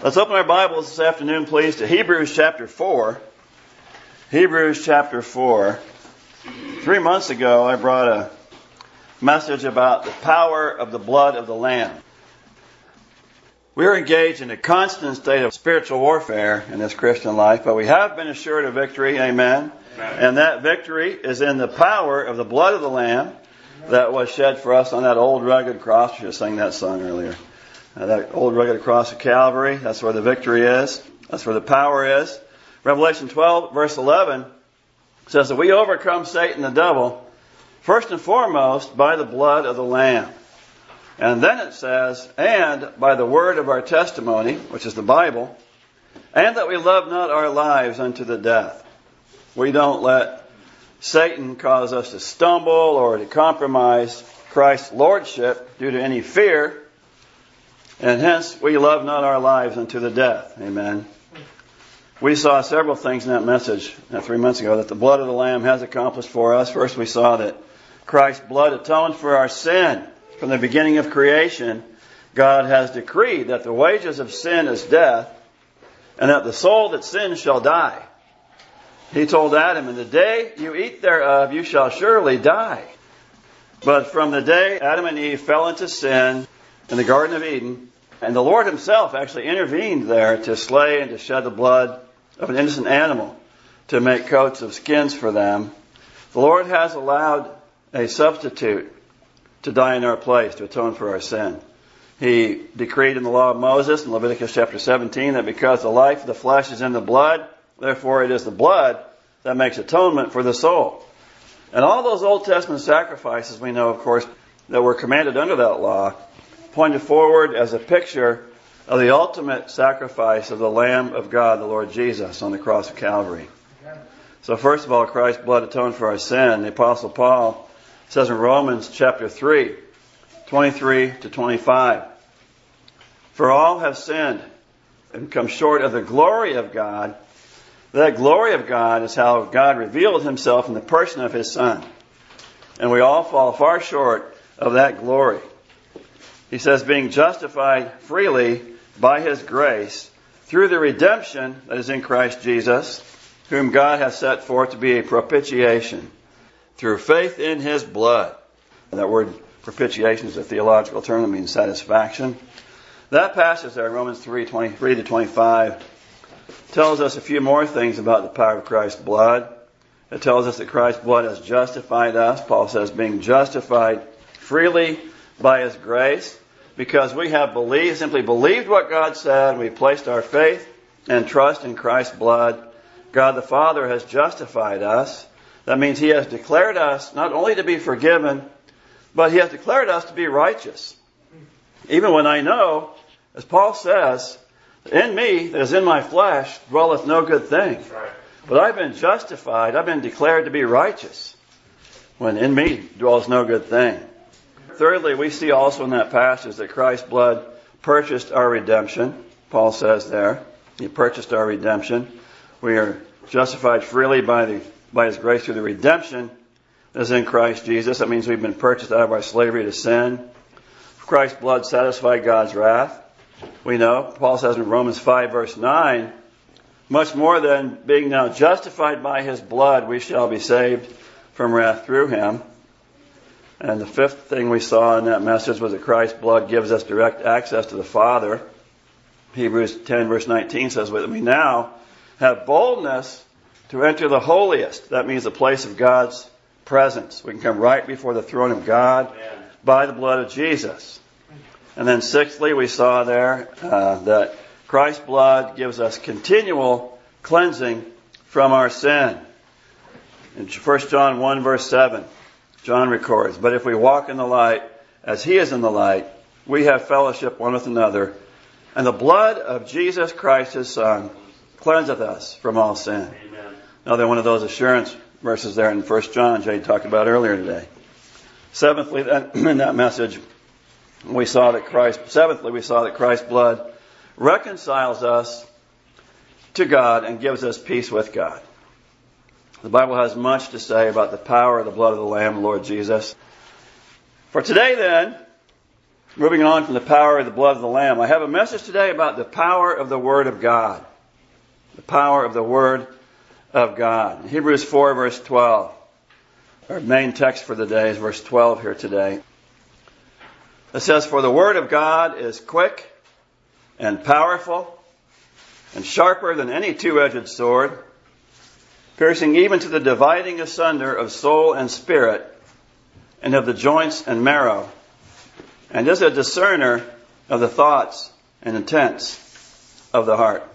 Let's open our Bibles this afternoon, please, to Hebrews chapter 4. Hebrews chapter 4. 3 months ago, I brought a message about the power of the blood of the Lamb. We're engaged in a constant state of spiritual warfare in this Christian life, but we have been assured of victory, amen? And that victory is in the power of the blood of the Lamb that was shed for us on that old rugged cross. We should have sang that song earlier. That old rugged cross of Calvary, that's where the victory is. That's where the power is. Revelation 12, verse 11 says that we overcome Satan the devil, first and foremost, by the blood of the Lamb. And then it says, and by the word of our testimony, which is the Bible, and that we love not our lives unto the death. We don't let Satan cause us to stumble or to compromise Christ's lordship due to any fear. And hence, we love not our lives unto the death. Amen. We saw several things in that message 3 months ago that the blood of the Lamb has accomplished for us. First, we saw that Christ's blood atoned for our sin. From the beginning of creation, God has decreed that the wages of sin is death, and that the soul that sins shall die. He told Adam, in the day you eat thereof, you shall surely die. But from the day Adam and Eve fell into sin in the Garden of Eden, and the Lord himself actually intervened there to slay and to shed the blood of an innocent animal to make coats of skins for them, the Lord has allowed a substitute to die in our place to atone for our sin. He decreed in the law of Moses in Leviticus chapter 17 that because the life of the flesh is in the blood, therefore it is the blood that makes atonement for the soul. And all those Old Testament sacrifices, we know, of course, that were commanded under that law, pointed forward as a picture of the ultimate sacrifice of the Lamb of God, the Lord Jesus, on the cross of Calvary. So first of all, Christ's blood atoned for our sin. The Apostle Paul says in Romans chapter 3, 23 to 25, for all have sinned and come short of the glory of God. That glory of God is how God revealed himself in the person of his Son. And we all fall far short of that glory. He says, being justified freely by his grace through the redemption that is in Christ Jesus, whom God has set forth to be a propitiation through faith in his blood. And that word propitiation is a theological term that means satisfaction. That passage there, Romans 3, 23 to 25, tells us a few more things about the power of Christ's blood. It tells us that Christ's blood has justified us. Paul says, being justified freely by his grace, because we have simply believed what God said. We placed our faith and trust in Christ's blood. God the Father has justified us. That means he has declared us not only to be forgiven, but he has declared us to be righteous. Even when I know, as Paul says, in me, that is in my flesh, dwelleth no good thing. But I've been justified, I've been declared to be righteous, when in me dwells no good thing. Thirdly, we see also in that passage that Christ's blood purchased our redemption. Paul says there, he purchased our redemption. We are justified freely by his grace through the redemption that is in Christ Jesus. That means we've been purchased out of our slavery to sin. Christ's blood satisfied God's wrath. We know, Paul says in Romans 5 verse 9, much more than being now justified by his blood, we shall be saved from wrath through him. And the fifth thing we saw in that message was that Christ's blood gives us direct access to the Father. Hebrews 10 verse 19 says that we now have boldness to enter the holiest. That means the place of God's presence. We can come right before the throne of God by the blood of Jesus. And then sixthly, we saw there that Christ's blood gives us continual cleansing from our sin. In 1 John 1 verse 7, John records, but if we walk in the light as he is in the light, we have fellowship one with another, and the blood of Jesus Christ his Son cleanseth us from all sin. Amen. Another one of those assurance verses there in 1 John Jay talked about earlier today. Seventhly, in that message, we saw that Christ's blood reconciles us to God and gives us peace with God. The Bible has much to say about the power of the blood of the Lamb, Lord Jesus. For today then, Moving on from the power of the blood of the Lamb, I have a message today about the power of the Word of God. The power of the Word of God. Hebrews 4, verse 12. Our main text for the day is verse 12 here today. It says, "For the Word of God is quick and powerful and sharper than any two-edged sword, piercing even to the dividing asunder of soul and spirit, and of the joints and marrow, and is a discerner of the thoughts and intents of the heart."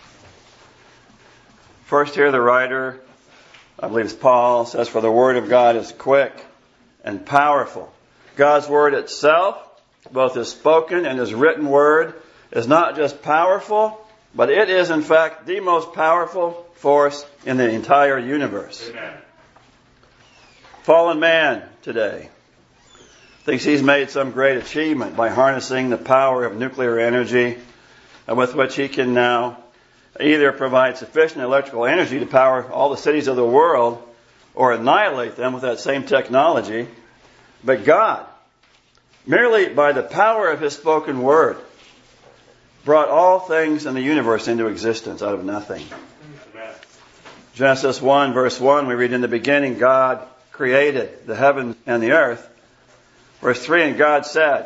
First here the writer, I believe it's Paul, says, "For the Word of God is quick and powerful." God's Word itself, both His spoken and His written Word, is not just powerful, but it is in fact the most powerful force in the entire universe. Amen. Fallen man today thinks he's made some great achievement by harnessing the power of nuclear energy, with which he can now either provide sufficient electrical energy to power all the cities of the world or annihilate them with that same technology. But God, merely by the power of His spoken word, brought all things in the universe into existence out of nothing. Amen. Genesis 1, verse 1, we read, "In the beginning God created the heavens and the earth." Verse 3, "And God said,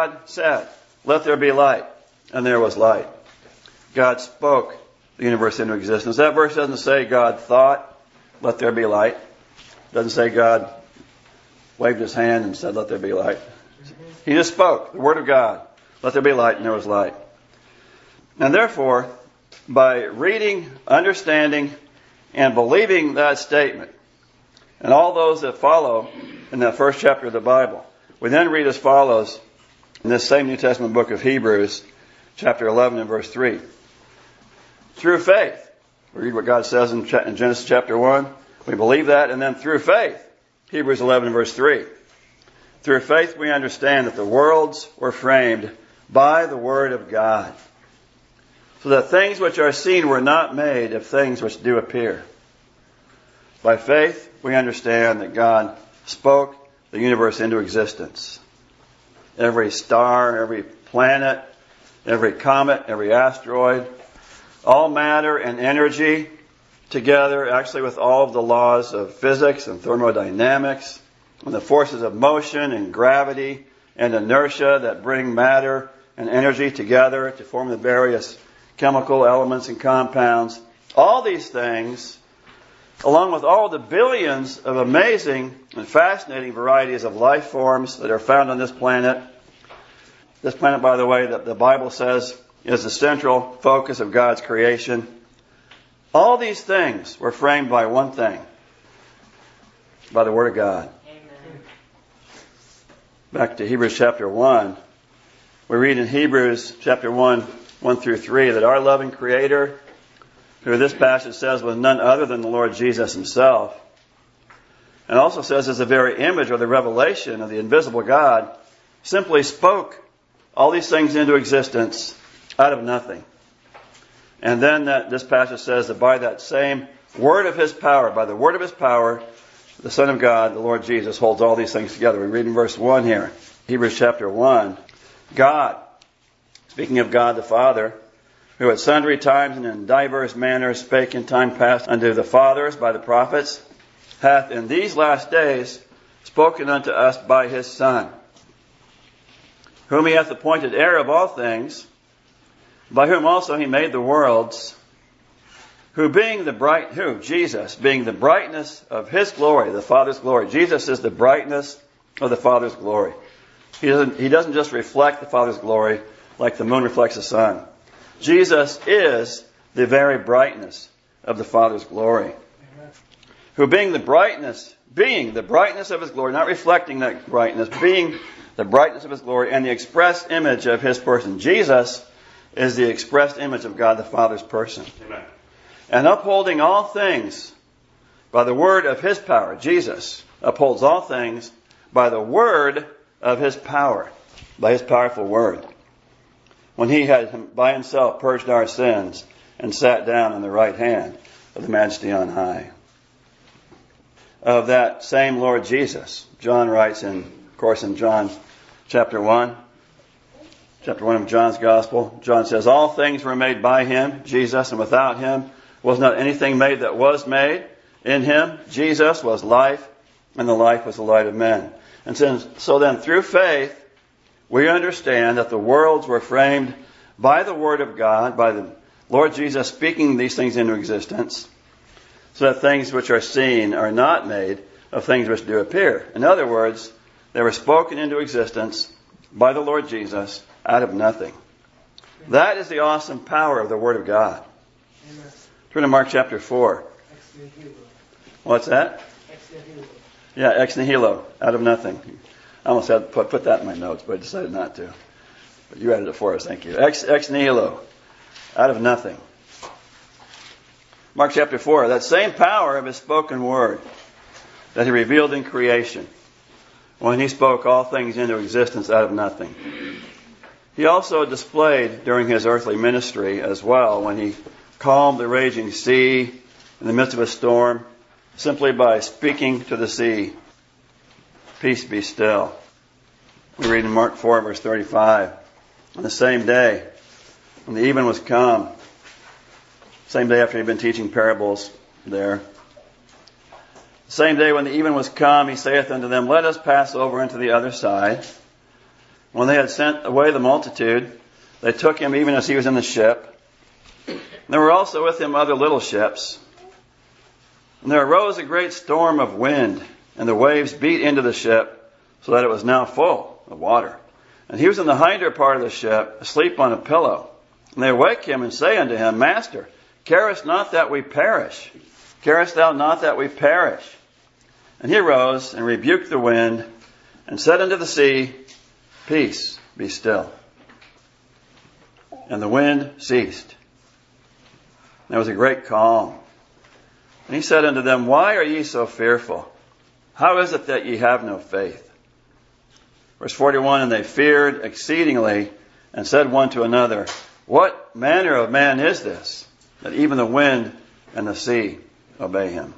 let there be light, and there was light." God spoke the universe into existence. That verse doesn't say God thought, "Let there be light." It doesn't say God waved His hand and said, "Let there be light." He just spoke the Word of God. "Let there be light," and there was light. And therefore, by reading, understanding, and believing that statement, and all those that follow in that first chapter of the Bible, we then read as follows in this same New Testament book of Hebrews, chapter 11 and verse 3. Through faith, we read what God says in Genesis chapter 1. We believe that, and then through faith, Hebrews 11 and verse 3. Through faith we understand that the worlds were framed by the Word of God, so that things which are seen were not made of things which do appear. By faith we understand that God spoke the universe into existence. Every star, every planet, every comet, every asteroid, all matter and energy together, actually with all of the laws of physics and thermodynamics, and the forces of motion and gravity and inertia that bring matter and energy together to form the various chemical elements and compounds. All these things, along with all the billions of amazing and fascinating varieties of life forms that are found on this planet. This planet, by the way, that the Bible says is the central focus of God's creation. All these things were framed by one thing, by the Word of God. Amen. Back to Hebrews chapter 1. We read in Hebrews chapter 1, 1 through 3, that our loving Creator, who this passage says was none other than the Lord Jesus Himself, and also says is the very image or the revelation of the invisible God, simply spoke all these things into existence out of nothing. And then this passage says that by that same word of His power, by the word of His power, the Son of God, the Lord Jesus, holds all these things together. We read in verse 1 here, Hebrews chapter 1, God, speaking of God the Father, who at sundry times and in divers manners spake in time past unto the fathers by the prophets, hath in these last days spoken unto us by His Son, whom He hath appointed heir of all things, by whom also He made the worlds, Jesus, being the brightness of His glory, the Father's glory. Jesus is the brightness of the Father's glory. He doesn't just reflect the Father's glory like the moon reflects the sun. Jesus is the very brightness of the Father's glory. Amen. Who being the brightness of His glory, not reflecting that brightness, being the brightness of His glory and the express image of His person. Jesus is the expressed image of God the Father's person. Amen. And upholding all things by the word of His power. Jesus upholds all things by the word of His power, by His powerful word. When He had by Himself purged our sins and sat down on the right hand of the Majesty on high. Of that same Lord Jesus, John writes of course in John chapter 1, chapter 1 of John's Gospel. John says, all things were made by him, Jesus, and without him was not anything made that was made. In him, Jesus, was life, and the life was the light of men. And so then, through faith, we understand that the worlds were framed by the Word of God, by the Lord Jesus speaking these things into existence, so that things which are seen are not made of things which do appear. In other words, they were spoken into existence by the Lord Jesus out of nothing. That is the awesome power of the Word of God. Amen. Turn to Mark chapter 4. What's that? Yeah, ex nihilo, out of nothing. I almost had to put that in my notes, but I decided not to. But you added it for us, thank you. Ex nihilo, out of nothing. Mark chapter 4, that same power of his spoken word that he revealed in creation when he spoke all things into existence out of nothing. He also displayed during his earthly ministry as well when he calmed the raging sea in the midst of a storm simply by speaking to the sea, peace be still. We read in Mark 4 verse 35, on the same day when the even was come, same day after he'd been teaching parables there, the same day when the even was come, he saith unto them, let us pass over into the other side. When they had sent away the multitude, they took him even as he was in the ship. And there were also with him other little ships. And there arose a great storm of wind, and the waves beat into the ship, so that it was now full of water. And he was in the hinder part of the ship, asleep on a pillow. And they awake him and say unto him, Master, carest not that we perish? Carest thou not that we perish? And he arose and rebuked the wind, and said unto the sea, Peace, be still. And the wind ceased. There was a great calm. And he said unto them, Why are ye so fearful? How is it that ye have no faith? Verse 41, and they feared exceedingly, and said one to another, What manner of man is this, that even the wind and the sea obey him?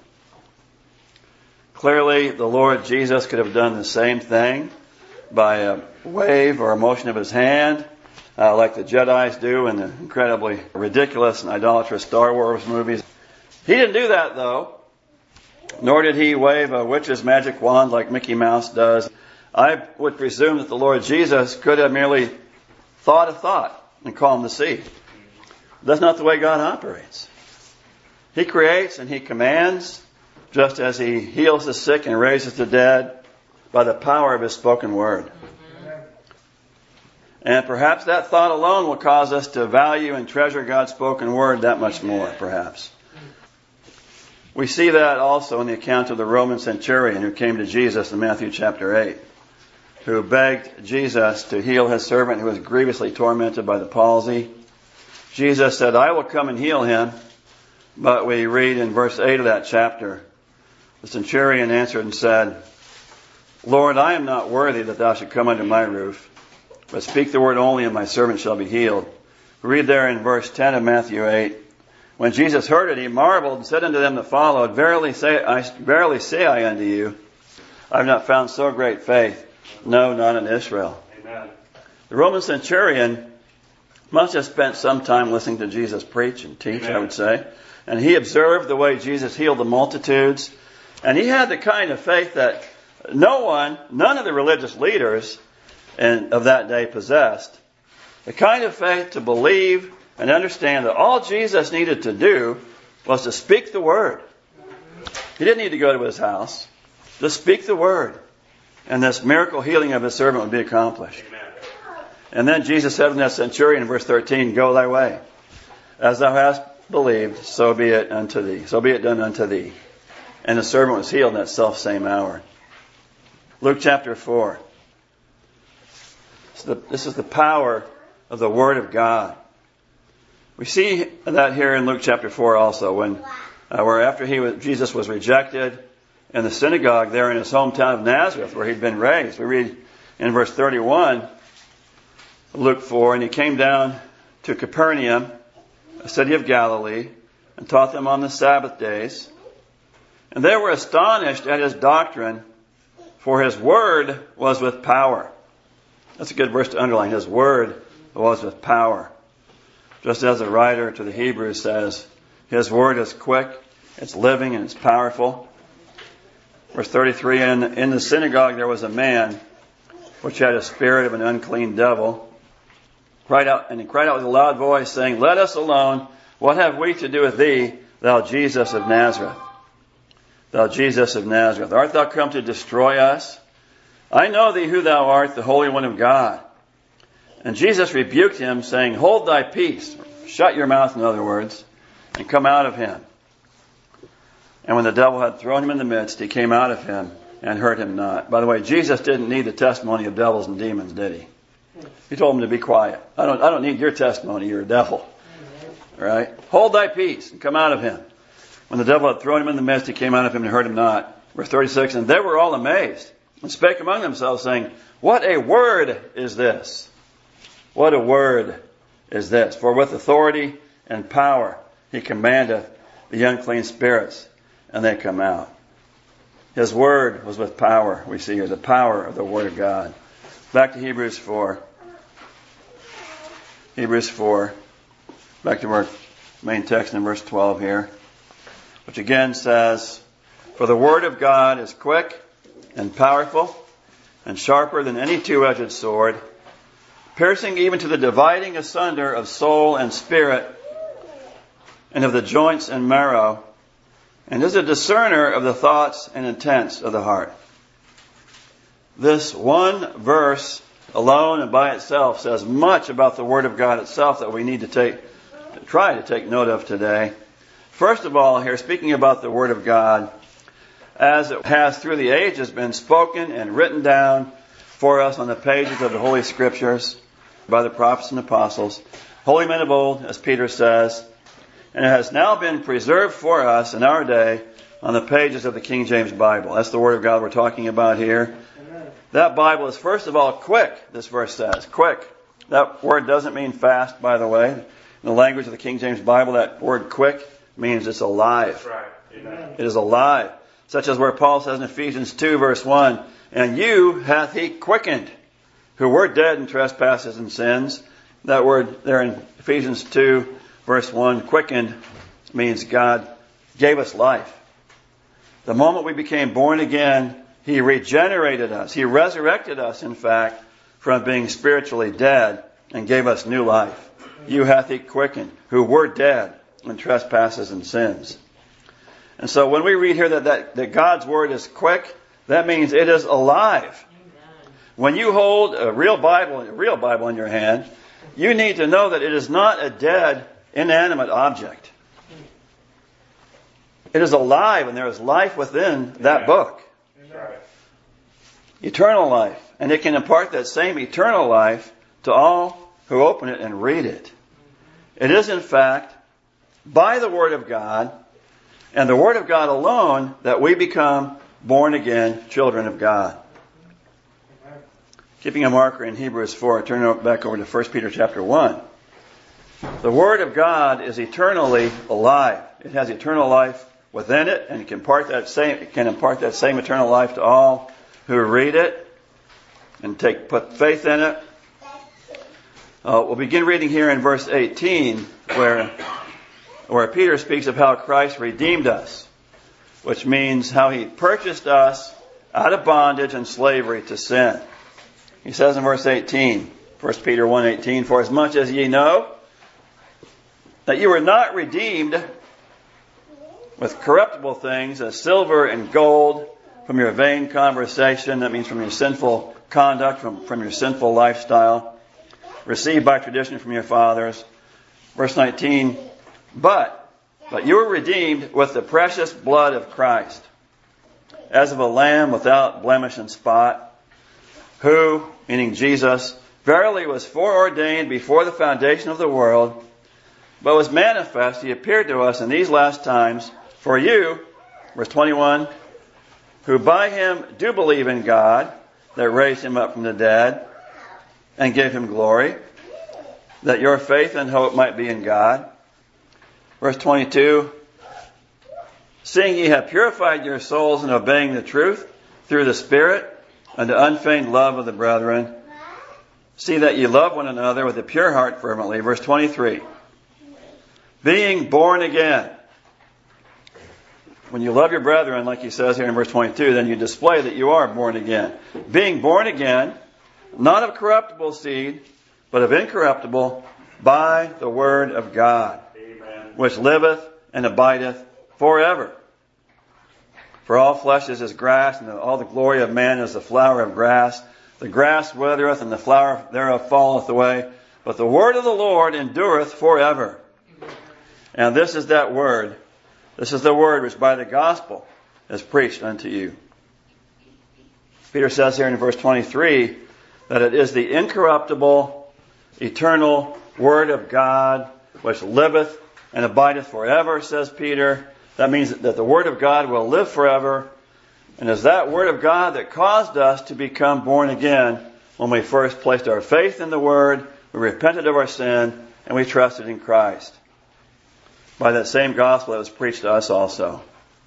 Clearly, the Lord Jesus could have done the same thing by a wave or a motion of his hand, like the Jedis do in the incredibly ridiculous and idolatrous Star Wars movies. He didn't do that, though, nor did he wave a witch's magic wand like Mickey Mouse does. I would presume that the Lord Jesus could have merely thought a thought and calmed the sea. That's not the way God operates. He creates and he commands, just as he heals the sick and raises the dead by the power of his spoken word. And perhaps that thought alone will cause us to value and treasure God's spoken word that much more, perhaps. We see that also in the account of the Roman centurion who came to Jesus in Matthew chapter 8, who begged Jesus to heal his servant who was grievously tormented by the palsy. Jesus said, I will come and heal him. But we read in verse 8 of that chapter, the centurion answered and said, Lord, I am not worthy that thou should come under my roof, but speak the word only and my servant shall be healed. We read there in verse 10 of Matthew 8, when Jesus heard it, he marveled and said unto them that followed, Verily say I unto you, I have not found so great faith, no, not in Israel. Amen. The Roman centurion must have spent some time listening to Jesus preach and teach, Amen. I would say. And he observed the way Jesus healed the multitudes. And he had the kind of faith that none of the religious leaders of that day possessed. The kind of faith to believe and understand that all Jesus needed to do was to speak the word. He didn't need to go to his house. Just speak the word. And this miracle healing of his servant would be accomplished. Amen. And then Jesus said to that centurion in verse 13, Go thy way. As thou hast believed, so be it unto thee. So be it done unto thee. And the servant was healed in that self same hour. Luke chapter 4. This is the power of the Word of God. We see that here in Luke chapter 4 also, where after Jesus was rejected in the synagogue there in his hometown of Nazareth, where he'd been raised. We read in verse 31 of Luke 4, and he came down to Capernaum, a city of Galilee, and taught them on the Sabbath days. And they were astonished at his doctrine, for his word was with power. That's a good verse to underline. His word was with power. Just as the writer to the Hebrews says, His word is quick, it's living, and it's powerful. Verse 33, in the synagogue there was a man which had a spirit of an unclean devil. He cried out with a loud voice, saying, Let us alone. What have we to do with thee, thou Jesus of Nazareth? Thou Jesus of Nazareth, art thou come to destroy us? I know thee who thou art, the Holy One of God. And Jesus rebuked him, saying, Hold thy peace. Shut your mouth, in other words, and come out of him. And when the devil had thrown him in the midst, he came out of him and hurt him not. By the way, Jesus didn't need the testimony of devils and demons, did he? He told him to be quiet. I don't need your testimony, you're a devil. Right? Hold thy peace and come out of him. When the devil had thrown him in the midst, he came out of him and hurt him not. Verse 36, and they were all amazed and spake among themselves, saying, What a word is this? What a word is this? For with authority and power he commandeth the unclean spirits, and they come out. His word was with power, we see here, the power of the word of God. Back to Hebrews 4. Hebrews 4. Back to our main text in verse 12 here, which again says, For the word of God is quick and powerful and sharper than any two-edged sword, piercing even to the dividing asunder of soul and spirit and of the joints and marrow, and is a discerner of the thoughts and intents of the heart. This one verse alone and by itself says much about the Word of God itself that we need to try to take note of today. First of all, here, speaking about the Word of God, as it has through the ages been spoken and written down for us on the pages of the Holy Scriptures by the prophets and apostles, holy men of old, as Peter says, and it has now been preserved for us in our day on the pages of the King James Bible. That's the Word of God we're talking about here. Amen. That Bible is, first of all, quick, this verse says. Quick. That word doesn't mean fast, by the way. In the language of the King James Bible, that word quick means it's alive. That's right. Amen. It is alive. Such as where Paul says in Ephesians 2, verse 1, And you hath he quickened, who were dead in trespasses and sins. That word there in Ephesians 2, verse 1, quickened, means God gave us life. The moment we became born again, He regenerated us. He resurrected us, in fact, from being spiritually dead and gave us new life. You hath He quickened, who were dead in trespasses and sins. And so when we read here that God's Word is quick, that means it is alive. Amen. When you hold a real Bible in your hand, you need to know that it is not a dead, inanimate object. It is alive, and there is life within that book. Eternal life. And it can impart that same eternal life to all who open it and read it. It is, in fact, by the Word of God and the Word of God alone that we become born-again children of God. Keeping a marker in Hebrews 4, turn it back over to 1 Peter chapter 1. The Word of God is eternally alive. It has eternal life within it, and it can impart that same eternal life to all who read it and put faith in it. We'll begin reading here in verse 18, where Peter speaks of how Christ redeemed us, which means how He purchased us out of bondage and slavery to sin. He says in verse 18, 1 Peter 1:18, For as much as ye know that you were not redeemed with corruptible things as silver and gold from your vain conversation, that means from your sinful conduct, from your sinful lifestyle, received by tradition from your fathers. Verse 19, But you were redeemed with the precious blood of Christ, as of a lamb without blemish and spot, who, meaning Jesus, verily was foreordained before the foundation of the world, but was manifest, He appeared to us in these last times, for you, verse 21, who by Him do believe in God, that raised Him up from the dead, and gave Him glory, that your faith and hope might be in God. Verse 22, Seeing ye have purified your souls in obeying the truth through the Spirit, unto unfeigned love of the brethren, See that ye love one another with a pure heart fervently. Verse 23. Being born again. When you love your brethren, like he says here in verse 22, then you display that you are born again. Being born again, not of corruptible seed, but of incorruptible, by the word of God, Amen. Which liveth and abideth forever. For all flesh is as grass, and all the glory of man is the flower of grass. The grass withereth, and the flower thereof falleth away. But the word of the Lord endureth forever. And this is that word. This is the word which by the gospel is preached unto you. Peter says here in verse 23 that it is the incorruptible, eternal word of God which liveth and abideth forever, says Peter. That means that the word of God will live forever. And it's that word of God that caused us to become born again when we first placed our faith in the word, we repented of our sin, and we trusted in Christ. By that same gospel that was preached to us also.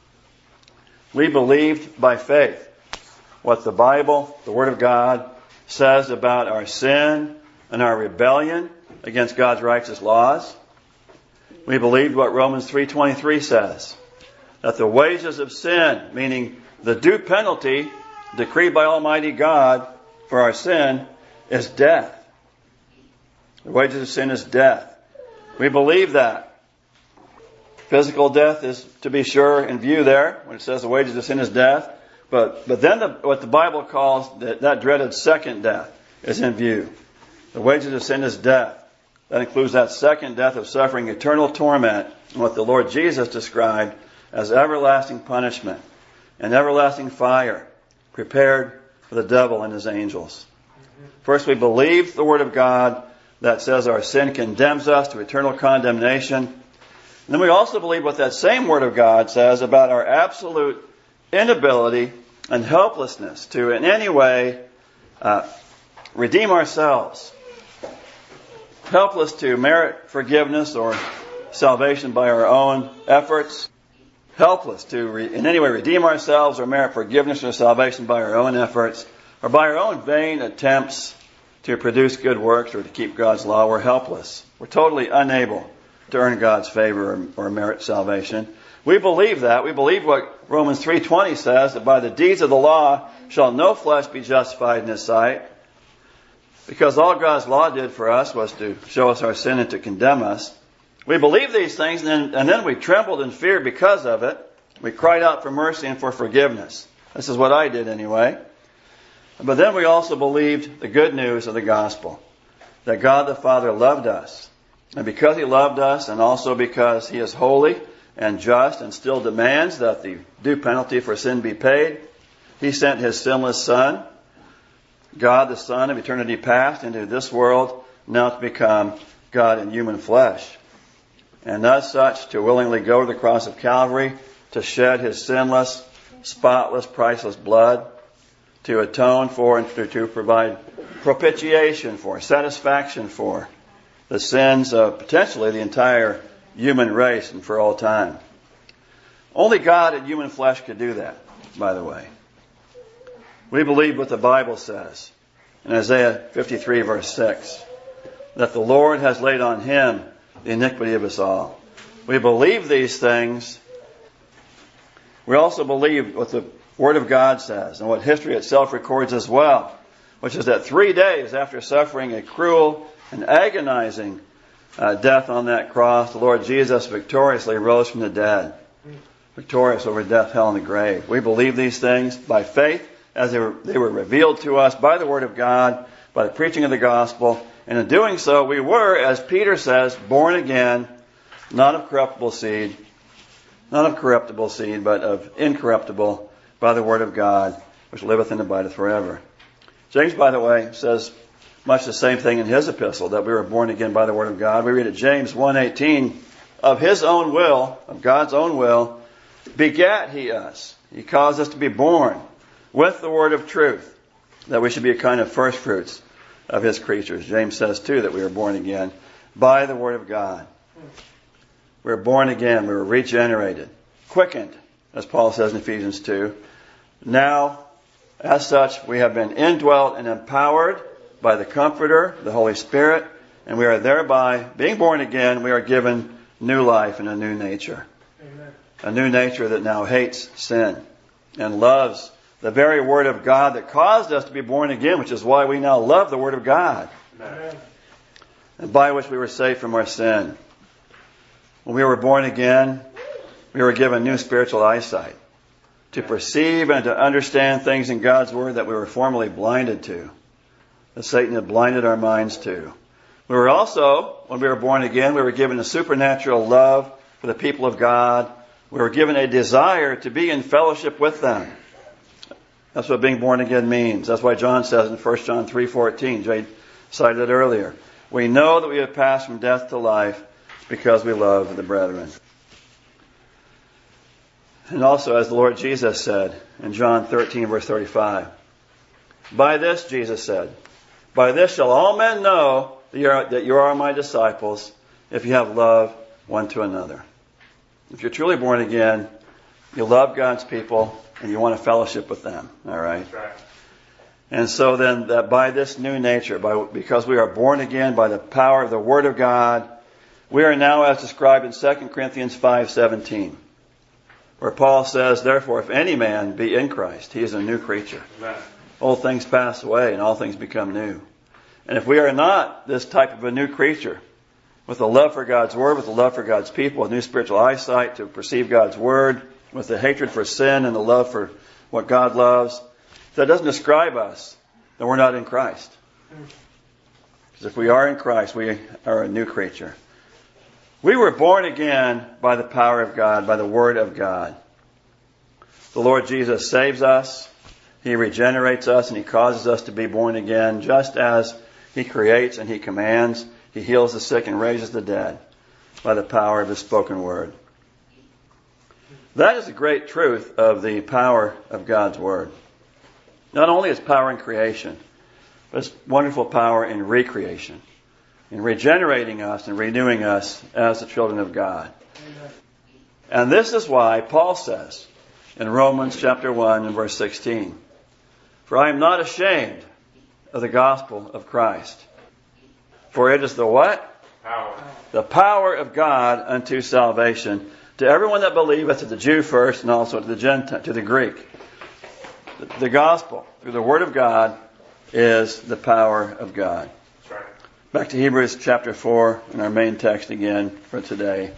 We believed by faith what the Bible, the Word of God, says about our sin and our rebellion against God's righteous laws. We believed what Romans 3:23 says, that the wages of sin, meaning the due penalty decreed by Almighty God for our sin, is death. The wages of sin is death. We believe that. Physical death is, to be sure, in view there, when it says the wages of sin is death. But then what the Bible calls that dreaded second death is in view. The wages of sin is death. That includes that second death of suffering eternal torment, and what the Lord Jesus described as everlasting punishment and everlasting fire prepared for the devil and his angels. First, we believe the Word of God that says our sin condemns us to eternal condemnation. And then we also believe what that same Word of God says about our absolute inability and helplessness to in any way redeem ourselves. Helpless to merit forgiveness or salvation by our own efforts. Helpless to in any way redeem ourselves or merit forgiveness or salvation by our own efforts, or by our own vain attempts to produce good works or to keep God's law. We're helpless. We're totally unable to earn God's favor or merit salvation. We believe that. We believe what Romans 3:20 says, that by the deeds of the law shall no flesh be justified in His sight. Because all God's law did for us was to show us our sin and to condemn us. We believe these things, and then we trembled in fear because of it. We cried out for mercy and for forgiveness. This is what I did anyway. But then we also believed the good news of the gospel, that God the Father loved us. And because He loved us, and also because He is holy and just and still demands that the due penalty for sin be paid, He sent His sinless Son, God the Son of eternity past, into this world now to become God in human flesh. And as such, to willingly go to the cross of Calvary, to shed His sinless, spotless, priceless blood, to atone for and to provide propitiation for, satisfaction for the sins of potentially the entire human race and for all time. Only God in human flesh could do that, by the way. We believe what the Bible says in Isaiah 53 verse 6, that the Lord has laid on Him the iniquity of us all. We believe these things. We also believe what the Word of God says and what history itself records as well, which is that 3 days after suffering a cruel and agonizing death on that cross, the Lord Jesus victoriously rose from the dead, victorious over death, hell, and the grave. We believe these things by faith as they were revealed to us by the Word of God, by the preaching of the gospel. And in doing so, we were, as Peter says, born again, not of corruptible seed, but of incorruptible, by the Word of God, which liveth and abideth forever. James, by the way, says much the same thing in his epistle, that we were born again by the Word of God. We read at James 1:18, of His own will, of God's own will, begat He us. He caused us to be born with the word of truth, that we should be a kind of first fruits of His creatures. James says too that we were born again by the Word of God. We were born again. We were regenerated, quickened, as Paul says in Ephesians 2. Now, as such, we have been indwelt and empowered by the Comforter, the Holy Spirit, and we are thereby, being born again, we are given new life and a new nature. Amen. A new nature that now hates sin and loves the very Word of God that caused us to be born again, which is why we now love the Word of God. Amen. And by which we were saved from our sin. When we were born again, we were given new spiritual eyesight to perceive and to understand things in God's Word that we were formerly blinded to, that Satan had blinded our minds to. We were also, when we were born again, we were given a supernatural love for the people of God. We were given a desire to be in fellowship with them. That's what being born again means. That's why John says in 1 John 3:14, Jay cited it earlier, we know that we have passed from death to life because we love the brethren. And also, as the Lord Jesus said in John 13, verse 35, by this, Jesus said, by this shall all men know that you are my disciples, if you have love one to another. If you're truly born again, you love God's people and you want to fellowship with them. All right? That's right. And so then, that by this new nature, because we are born again by the power of the Word of God, we are now as described in 2 Corinthians 5:17, where Paul says, therefore, if any man be in Christ, he is a new creature. Amen. Old things pass away and all things become new. And if we are not this type of a new creature, with a love for God's Word, with a love for God's people, with new spiritual eyesight to perceive God's Word, with the hatred for sin and the love for what God loves, that doesn't describe us, then we're not in Christ. Because if we are in Christ, we are a new creature. We were born again by the power of God, by the Word of God. The Lord Jesus saves us, He regenerates us, and He causes us to be born again, just as He creates and He commands. He heals the sick and raises the dead by the power of His spoken Word. That is the great truth of the power of God's Word. Not only its power in creation, but its wonderful power in recreation, in regenerating us and renewing us as the children of God. Amen. And this is why Paul says in Romans chapter 1 and verse 16, for I am not ashamed of the gospel of Christ. For it is the what? Power. The power of God unto salvation to everyone that believeth, to the Jew first and also to the Gentile, to the Greek. The gospel, through the Word of God, is the power of God. That's right. Back to Hebrews chapter 4 and our main text again for today.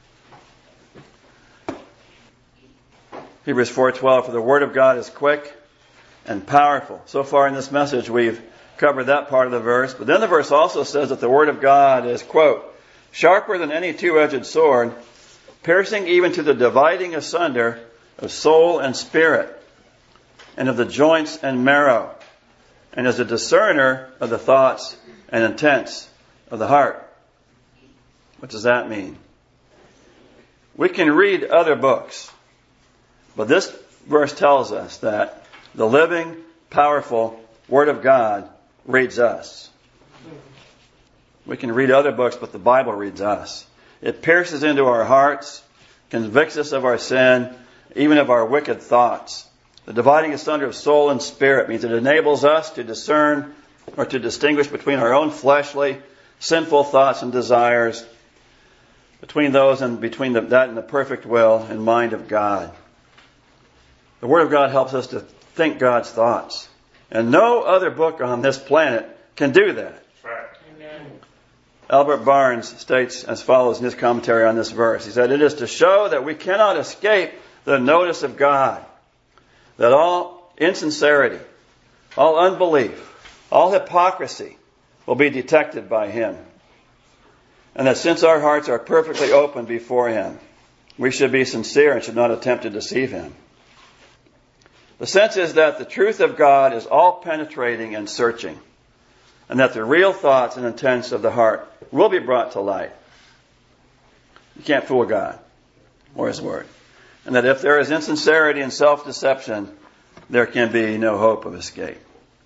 Hebrews 4:12, for the Word of God is quick and powerful. So far in this message we've covered that part of the verse. But then the verse also says that the Word of God is, quote, sharper than any two-edged sword, piercing even to the dividing asunder of soul and spirit, and of the joints and marrow, and is a discerner of the thoughts and intents of the heart. What does that mean? We can read other books, but this verse tells us that the living, powerful Word of God reads us. We can read other books, but the Bible reads us. It pierces into our hearts, convicts us of our sin, even of our wicked thoughts. The dividing asunder of soul and spirit means it enables us to discern or to distinguish between our own fleshly, sinful thoughts and desires, between those and between that and the perfect will and mind of God. The Word of God helps us to think God's thoughts. And no other book on this planet can do that. Right. Amen. Albert Barnes states as follows in his commentary on this verse. He said, it is to show that we cannot escape the notice of God, that all insincerity, all unbelief, all hypocrisy will be detected by Him. And that since our hearts are perfectly open before Him, we should be sincere and should not attempt to deceive Him. The sense is that the truth of God is all penetrating and searching, and that the real thoughts and intents of the heart will be brought to light. You can't fool God or His Word. And that if there is insincerity and self-deception, there can be no hope of escape.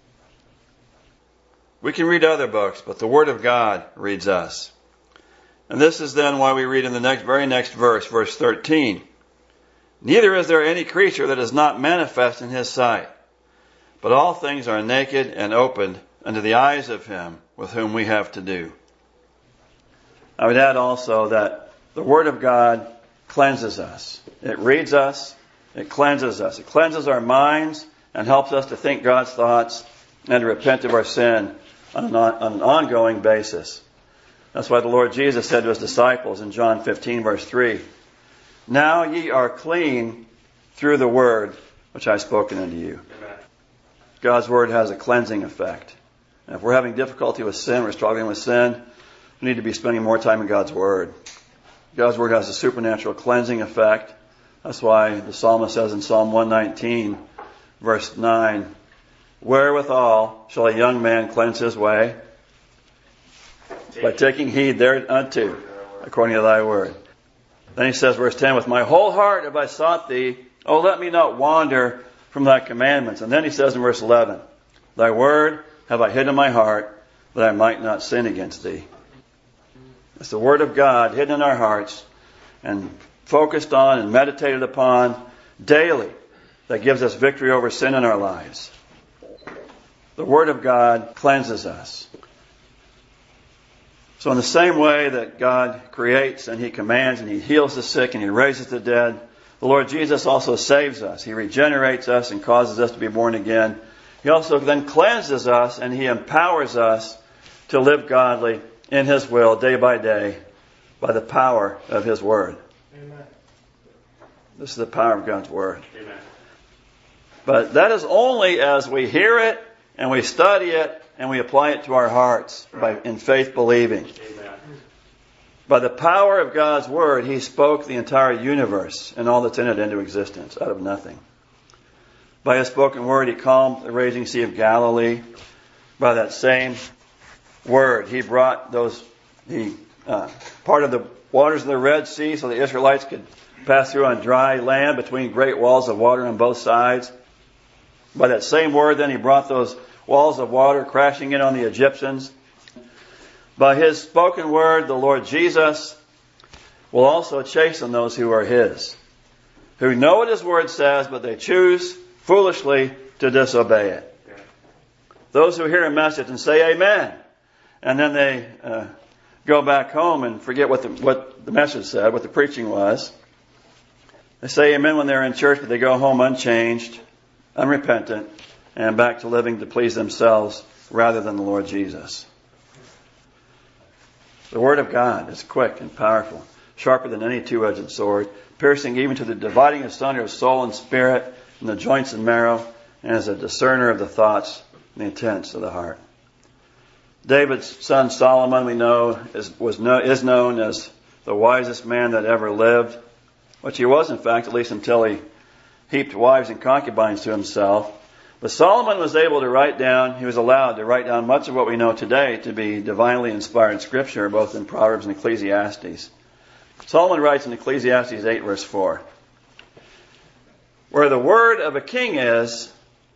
We can read other books, but the Word of God reads us. And this is then why we read in the very next verse, verse 13. Neither is there any creature that is not manifest in His sight, but all things are naked and opened and to the eyes of him with whom we have to do. I would add also that the Word of God cleanses us. It reads us. It cleanses us. It cleanses our minds and helps us to think God's thoughts and to repent of our sin on an ongoing basis. That's why the Lord Jesus said to his disciples in John 15, verse 3, "Now ye are clean through the word which I have spoken unto you." Amen. God's word has a cleansing effect. And if we're having difficulty with sin, we're struggling with sin, we need to be spending more time in God's word. God's word has a supernatural cleansing effect. That's why the psalmist says in Psalm 119, verse 9, "Wherewithal shall a young man cleanse his way? By taking heed thereunto, according to thy word." Then he says, verse 10, "With my whole heart have I sought thee. O let me not wander from thy commandments." And then he says in verse 11, "Thy word have I hid in my heart, that I might not sin against thee." It's the word of God hidden in our hearts and focused on and meditated upon daily that gives us victory over sin in our lives. The word of God cleanses us. So in the same way that God creates and he commands and he heals the sick and he raises the dead, the Lord Jesus also saves us. He regenerates us and causes us to be born again. He also then cleanses us and he empowers us to live godly in his will day by day by the power of his word. Amen. This is the power of God's word. Amen. But that is only as we hear it and we study it and we apply it to our hearts in faith believing. Amen. By the power of God's word, he spoke the entire universe and all that's in it into existence out of nothing. By his spoken word, he calmed the raging sea of Galilee. By that same word, he brought part of the waters of the Red Sea so the Israelites could pass through on dry land between great walls of water on both sides. By that same word, then, he brought those walls of water crashing in on the Egyptians. By his spoken word, the Lord Jesus will also chasten those who are his, who know what his word says, but they choose foolishly to disobey it. Those who hear a message and say amen, and then they go back home and forget what the message said, what the preaching was. They say amen when they're in church, but they go home unchanged, unrepentant, and back to living to please themselves rather than the Lord Jesus. The Word of God is quick and powerful, sharper than any two-edged sword, piercing even to the dividing asunder of soul and spirit, and the joints and marrow, and is a discerner of the thoughts and the intents of the heart. David's son Solomon, we know, is known as the wisest man that ever lived, which he was, in fact, at least until he heaped wives and concubines to himself. But Solomon was able to write down, he was allowed to write down much of what we know today to be divinely inspired scripture, both in Proverbs and Ecclesiastes. Solomon writes in Ecclesiastes 8, verse 4, where the word of a king is,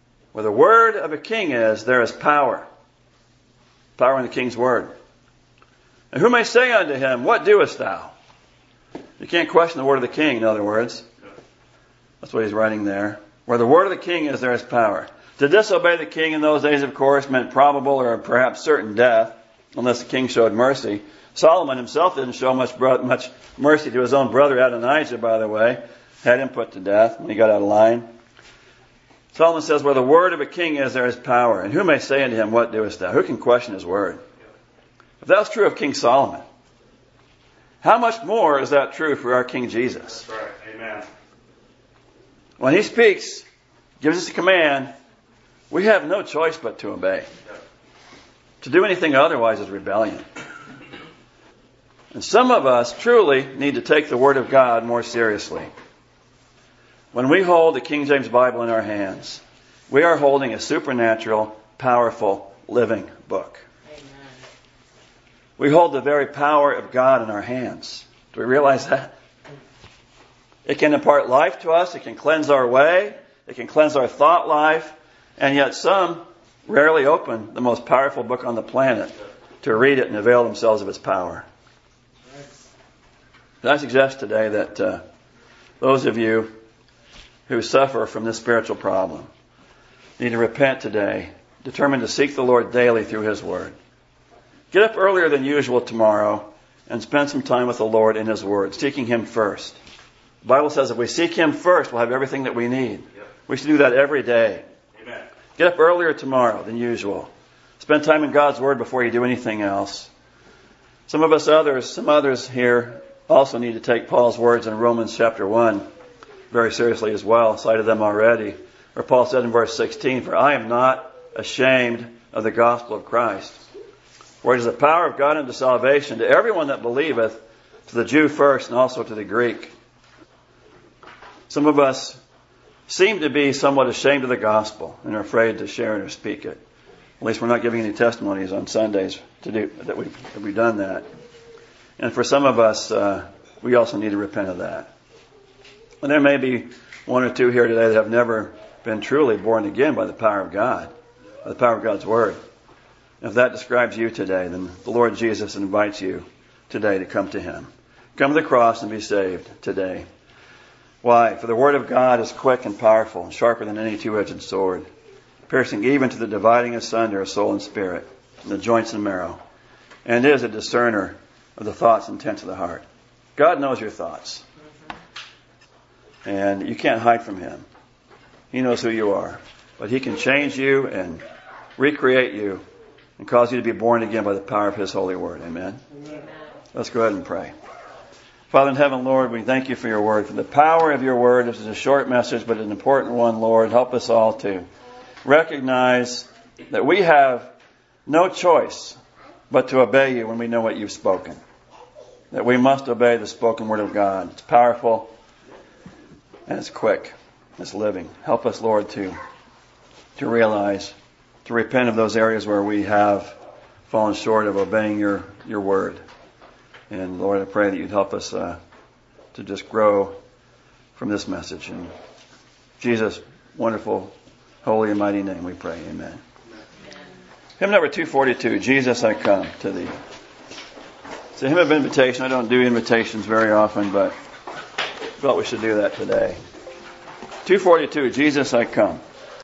there is power. Power in the king's word. And who may say unto him, what doest thou? You can't question the word of the king, in other words. That's what he's writing there. Where the word of the king is, there is power. To disobey the king in those days, of course, meant probable or perhaps certain death, unless the king showed mercy. Solomon himself didn't show much mercy to his own brother Adonijah, by the way. Had him put to death when he got out of line. Solomon says, where the word of a king is, there is power. And who may say unto him, what doest thou? Who can question his word? If that was true of King Solomon, how much more is that true for our King Jesus? That's right. Amen. When he speaks, gives us a command, we have no choice but to obey. To do anything otherwise is rebellion. And some of us truly need to take the Word of God more seriously. When we hold the King James Bible in our hands, we are holding a supernatural, powerful, living book. Amen. We hold the very power of God in our hands. Do we realize that? It can impart life to us. It can cleanse our way. It can cleanse our thought life. And yet some rarely open the most powerful book on the planet to read it and avail themselves of its power. I suggest today that those of you who suffer from this spiritual problem need to repent today determined to seek the Lord daily through His Word. Get up earlier than usual tomorrow and spend some time with the Lord in His Word, seeking Him first. The Bible says if we seek Him first, we'll have everything that we need. Yep. We should do that every day. Amen. Get up earlier tomorrow than usual. Spend time in God's Word before you do anything else. Some others here also need to take Paul's words in Romans chapter 1 very seriously as well. Cited them already. Where Paul said in verse 16, "For I am not ashamed of the gospel of Christ. For it is the power of God unto salvation to everyone that believeth, to the Jew first and also to the Greek." Some of us seem to be somewhat ashamed of the gospel and are afraid to share it or speak it. At least we're not giving any testimonies on Sundays to do that we've done that. And for some of us, we also need to repent of that. And there may be one or two here today that have never been truly born again by the power of God, by the power of God's Word. If that describes you today, then the Lord Jesus invites you today to come to Him. Come to the cross and be saved today. Why? For the Word of God is quick and powerful and sharper than any two-edged sword, piercing even to the dividing asunder of soul and spirit, and the joints and marrow, and is a discerner of the thoughts and intents of the heart. God knows your thoughts. And you can't hide from Him. He knows who you are. But He can change you and recreate you and cause you to be born again by the power of His holy Word. Amen? Amen. Let's go ahead and pray. Father in heaven, Lord, we thank You for Your Word, for the power of Your Word. This is a short message, but an important one, Lord. Help us all to recognize that we have no choice but to obey You when we know what You've spoken. That we must obey the spoken Word of God. It's powerful and it's quick. It's living. Help us, Lord, to realize, to repent of those areas where we have fallen short of obeying Your Word. And Lord, I pray that You'd help us to just grow from this message. In Jesus' wonderful, holy, and mighty name we pray. Amen. Hymn number 242, Jesus, I Come to Thee. It's a hymn of invitation. I don't do invitations very often, but I felt we should do that today. 242, Jesus, I Come.